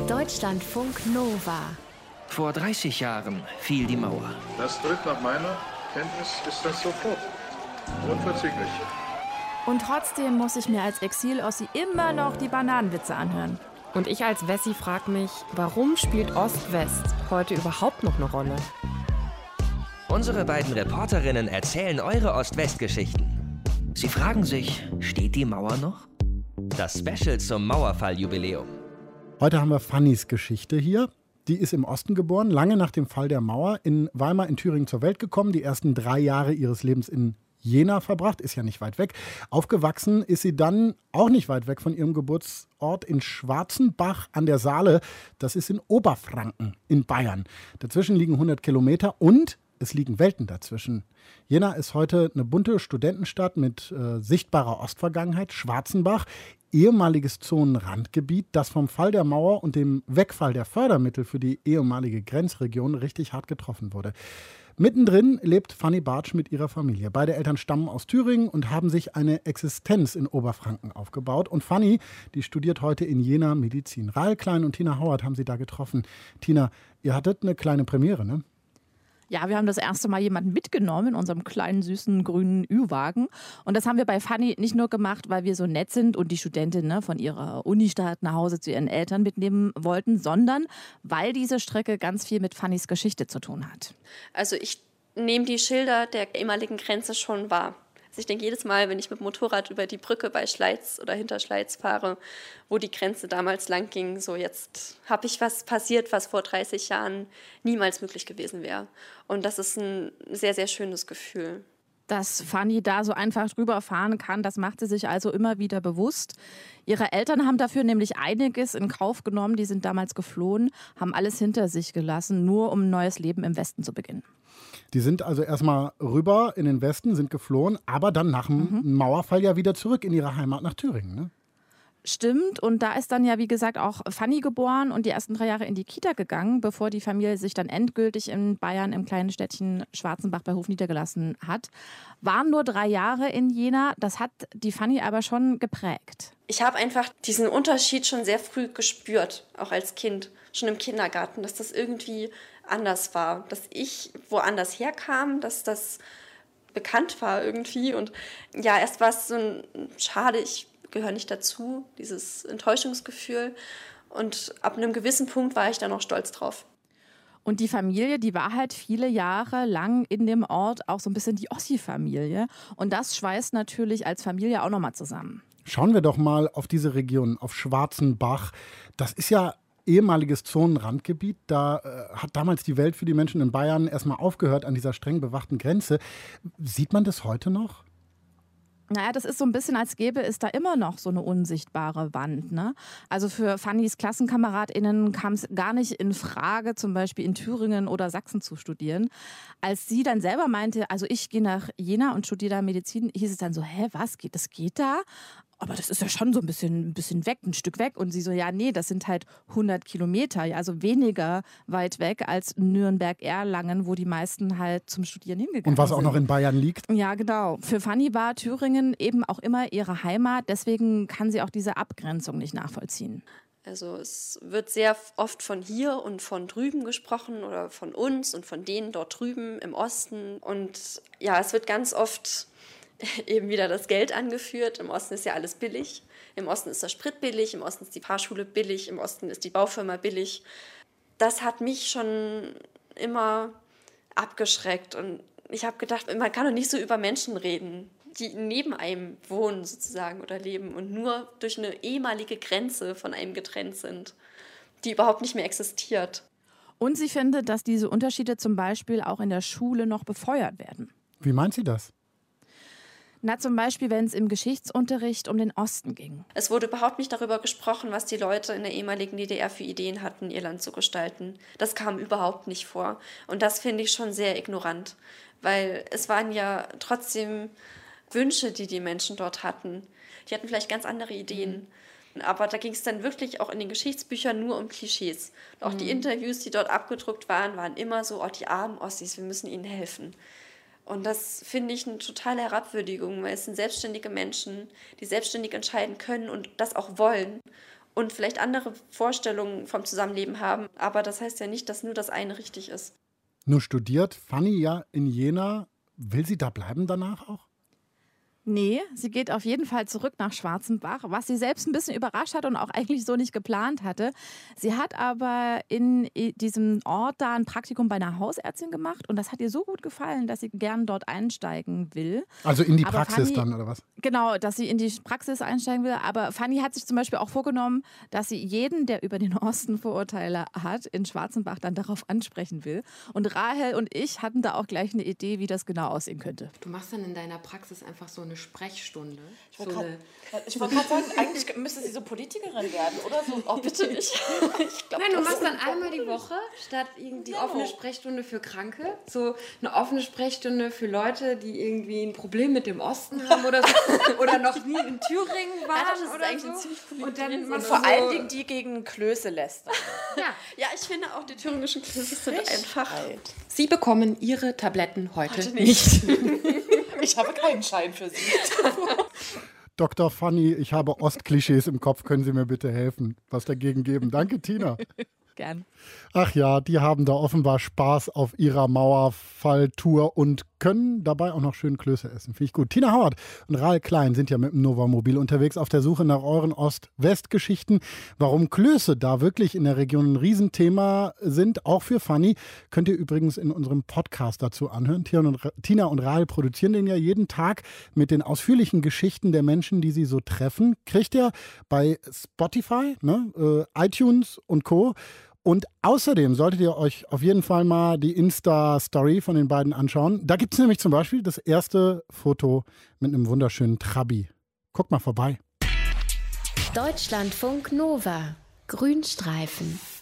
Deutschlandfunk Nova. Vor 30 Jahren fiel die Mauer. Das tritt nach meiner Kenntnis ist das sofort. Unverzüglich. Und trotzdem muss ich mir als Exil-Ossi immer noch die Bananenwitze anhören. Und ich als Wessi frage mich, warum spielt Ost-West heute überhaupt noch eine Rolle? Unsere beiden Reporterinnen erzählen eure Ost-West-Geschichten. Sie fragen sich, steht die Mauer noch? Das Special zum Mauerfall-Jubiläum. Heute haben wir Fannys Geschichte hier. Die ist im Osten geboren, lange nach dem Fall der Mauer, in Weimar in Thüringen zur Welt gekommen, die ersten 3 Jahre ihres Lebens in Jena verbracht, ist ja nicht weit weg. Aufgewachsen ist sie dann auch nicht weit weg von ihrem Geburtsort in Schwarzenbach an der Saale. Das ist in Oberfranken in Bayern. Dazwischen liegen 100 Kilometer und es liegen Welten dazwischen. Jena ist heute eine bunte Studentenstadt mit sichtbarer Ostvergangenheit. Schwarzenbach, ehemaliges Zonenrandgebiet, das vom Fall der Mauer und dem Wegfall der Fördermittel für die ehemalige Grenzregion richtig hart getroffen wurde. Mittendrin lebt Fanny Bartsch mit ihrer Familie. Beide Eltern stammen aus Thüringen und haben sich eine Existenz in Oberfranken aufgebaut. Und Fanny, die studiert heute in Jena Medizin. Rahel Klein und Tina Hauert haben sie da getroffen. Tina, ihr hattet eine kleine Premiere, ne? Ja, wir haben das erste Mal jemanden mitgenommen in unserem kleinen, süßen, grünen Ü-Wagen. Und das haben wir bei Fanny nicht nur gemacht, weil wir so nett sind und die Studentin von ihrer Unistadt nach Hause zu ihren Eltern mitnehmen wollten, sondern weil diese Strecke ganz viel mit Fannys Geschichte zu tun hat. Also ich nehme die Schilder der ehemaligen Grenze schon wahr. Also ich denke jedes Mal, wenn ich mit dem Motorrad über die Brücke bei Schleiz oder hinter Schleiz fahre, wo die Grenze damals lang ging, so jetzt habe ich was passiert, was vor 30 Jahren niemals möglich gewesen wäre. Und das ist ein sehr, sehr schönes Gefühl. Dass Fanny da so einfach drüber fahren kann, das macht sie sich also immer wieder bewusst. Ihre Eltern haben dafür nämlich einiges in Kauf genommen. Die sind damals geflohen, haben alles hinter sich gelassen, nur um ein neues Leben im Westen zu beginnen. Die sind also erstmal rüber in den Westen, sind geflohen, aber dann nach dem Mauerfall ja wieder zurück in ihre Heimat nach Thüringen, ne? Stimmt, und da ist dann ja, wie gesagt, auch Fanny geboren und die ersten 3 Jahre in die Kita gegangen, bevor die Familie sich dann endgültig in Bayern im kleinen Städtchen Schwarzenbach bei Hof niedergelassen hat. Waren nur 3 Jahre in Jena, das hat die Fanny aber schon geprägt. Ich habe einfach diesen Unterschied schon sehr früh gespürt, auch als Kind, schon im Kindergarten, dass das irgendwie anders war, dass ich woanders herkam, dass das bekannt war irgendwie. Und ja, erst war es so ein schade, ich gehöre nicht dazu, dieses Enttäuschungsgefühl. Und ab einem gewissen Punkt war ich dann auch stolz drauf. Und die Familie, die war halt viele Jahre lang in dem Ort auch so ein bisschen die Ossi-Familie. Und das schweißt natürlich als Familie auch nochmal zusammen. Schauen wir doch mal auf diese Region, auf Schwarzenbach. Das ist ja ehemaliges Zonenrandgebiet. Da hat damals die Welt für die Menschen in Bayern erstmal aufgehört an dieser streng bewachten Grenze. Sieht man das heute noch? Naja, das ist so ein bisschen, als gäbe es da immer noch so eine unsichtbare Wand, ne? Also für Fannys KlassenkameradInnen kam es gar nicht in Frage, zum Beispiel in Thüringen oder Sachsen zu studieren. Als sie dann selber meinte, also ich gehe nach Jena und studiere da Medizin, hieß es dann so, was geht, das geht da? Aber das ist ja schon so ein bisschen weg, ein Stück weg. Und sie so, ja, nee, das sind halt 100 Kilometer, ja, also weniger weit weg als Nürnberg-Erlangen, wo die meisten halt zum Studieren hingegangen sind. Und was auch noch in Bayern liegt? Ja, genau. Für Fanny war Thüringen eben auch immer ihre Heimat. Deswegen kann sie auch diese Abgrenzung nicht nachvollziehen. Also es wird sehr oft von hier und von drüben gesprochen oder von uns und von denen dort drüben im Osten. Und ja, es wird ganz oft eben wieder das Geld angeführt. Im Osten ist ja alles billig. Im Osten ist der Sprit billig, im Osten ist die Fahrschule billig, im Osten ist die Baufirma billig. Das hat mich schon immer abgeschreckt. Und ich habe gedacht, man kann doch nicht so über Menschen reden, die neben einem wohnen sozusagen oder leben und nur durch eine ehemalige Grenze von einem getrennt sind, die überhaupt nicht mehr existiert. Und sie findet, dass diese Unterschiede zum Beispiel auch in der Schule noch befeuert werden. Wie meint sie das? Na, zum Beispiel, wenn es im Geschichtsunterricht um den Osten ging. Es wurde überhaupt nicht darüber gesprochen, was die Leute in der ehemaligen DDR für Ideen hatten, ihr Land zu gestalten. Das kam überhaupt nicht vor. Und das finde ich schon sehr ignorant, weil es waren ja trotzdem Wünsche, die die Menschen dort hatten. Die hatten vielleicht ganz andere Ideen. Aber da ging es dann wirklich auch in den Geschichtsbüchern nur um Klischees. Und auch die Interviews, die dort abgedruckt waren, waren immer so, oh, die armen Ossis, wir müssen ihnen helfen. Und das finde ich eine totale Herabwürdigung, weil es sind selbstständige Menschen, die selbstständig entscheiden können und das auch wollen. und vielleicht andere Vorstellungen vom Zusammenleben haben. Aber das heißt ja nicht, dass nur das eine richtig ist. Nur studiert Fanny ja in Jena. Will sie da bleiben danach auch? Nee, sie geht auf jeden Fall zurück nach Schwarzenbach, was sie selbst ein bisschen überrascht hat und auch eigentlich so nicht geplant hatte. Sie hat aber in diesem Ort da ein Praktikum bei einer Hausärztin gemacht und das hat ihr so gut gefallen, dass sie gern dort einsteigen will. Also in die Aber Praxis Fanny, dann, oder was? Genau, dass sie in die Praxis einsteigen will. Aber Fanny hat sich zum Beispiel auch vorgenommen, dass sie jeden, der über den Osten Vorurteile hat, in Schwarzenbach dann darauf ansprechen will. Und Rahel und ich hatten da auch gleich eine Idee, wie das genau aussehen könnte. Du machst dann in deiner Praxis einfach so eine Sprechstunde. Ich wollte gerade sagen, eigentlich müsste sie so Politikerin werden, oder so. Oh, bitte nicht. Nein, du machst dann einmal die Woche statt die offene Sprechstunde für Kranke, so eine offene Sprechstunde für Leute, die irgendwie ein Problem mit dem Osten haben oder so, oder noch nie in Thüringen waren das ist oder eigentlich so. eine ziemlich coole Und dann Idee. Und machst vor du allen Dingen die gegen Klöße lästern. Ja, ich finde auch, die thüringischen Klöße sind einfach... Sie bekommen Ihre Tabletten heute nicht. Ich habe keinen Schein für Sie. Dr. Fanny, ich habe Ostklischees im Kopf. Können Sie mir bitte helfen? Was dagegen geben? Danke, Tina. Gern. Ach ja, die haben da offenbar Spaß auf ihrer Mauerfalltour und können dabei auch noch schön Klöße essen. Finde ich gut. Tina Hauert und Rahel Klein sind ja mit dem Nova Mobil unterwegs auf der Suche nach euren Ost-West-Geschichten. Warum Klöße da wirklich in der Region ein Riesenthema sind, auch für Fanny, könnt ihr übrigens in unserem Podcast dazu anhören. Tina und Rahel produzieren den ja jeden Tag mit den ausführlichen Geschichten der Menschen, die sie so treffen. Kriegt ihr bei Spotify, iTunes und Co. Und außerdem solltet ihr euch auf jeden Fall mal die Insta-Story von den beiden anschauen. Da gibt es nämlich zum Beispiel das erste Foto mit einem wunderschönen Trabi. Guckt mal vorbei. Deutschlandfunk Nova. Grünstreifen.